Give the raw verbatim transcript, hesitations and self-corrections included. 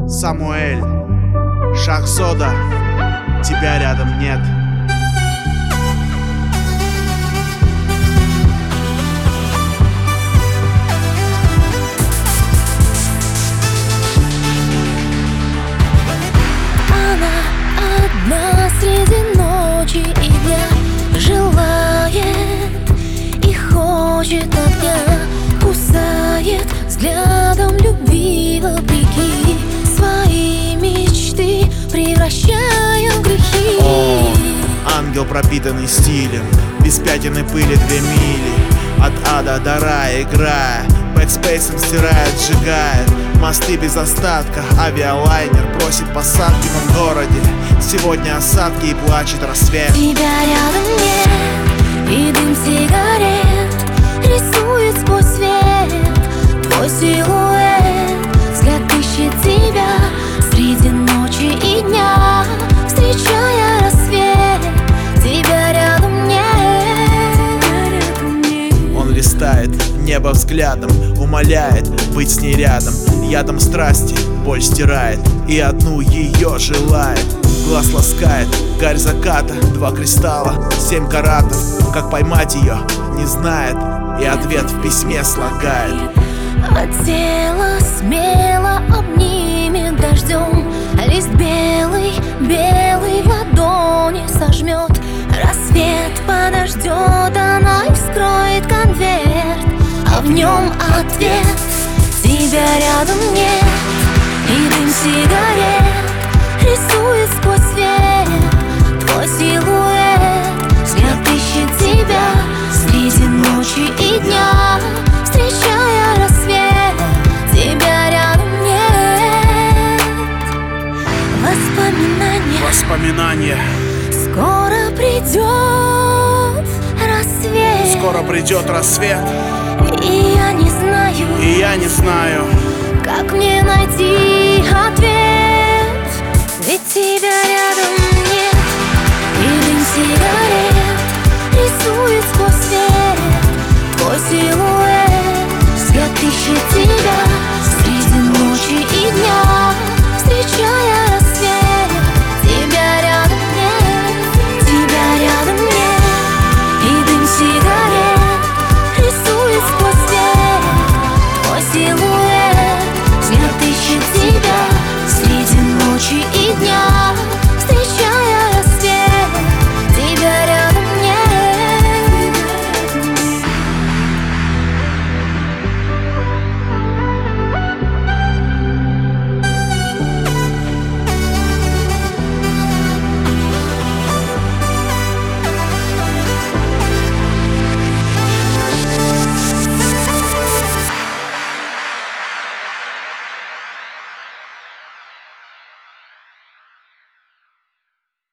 Самуэль, Шахзода, тебя рядом нет. Она одна среди ночи и дня, желает и хочет огня, кусает взглядом любви вопреки, свои мечты превращая в грехи. О, ангел, пропитанный стилем, без пятен и пыли две мили, от ада до рая играя, бэкспейсом стирает, сжигает мосты без остатка. Авиалайнер просит посадки в городе, сегодня осадки и плачет рассвет. Тебя рядом нет, и дым сигарет рисует сквозь свет твой силуэт. Взгляд ищет тебя среди ночи и дня, встречая рассвет. Тебя рядом нет. Он листает небо взглядом, умоляет быть с ней рядом. Ядом страсти боль стирает и одну ее желает. Глаз ласкает гарь заката, два кристалла, семь каратов. Как поймать ее, не знает, и ответ в письме слагает. От тела смело обнимет дождем, лист белый, белый в ладони сожмет. Рассвет подождет, она и вскроет конверт, а в нем ответ. Тебя рядом нет, и дым сигарет рисует сквозь свет твой силуэт. Взгляд ищет тебя среди ночи и дня, встречая рассвет. Тебя рядом нет. Воспоминания, Воспоминания. Скоро придет рассвет. Скоро придет рассвет, И я не знаю, и я не знаю, как мне найти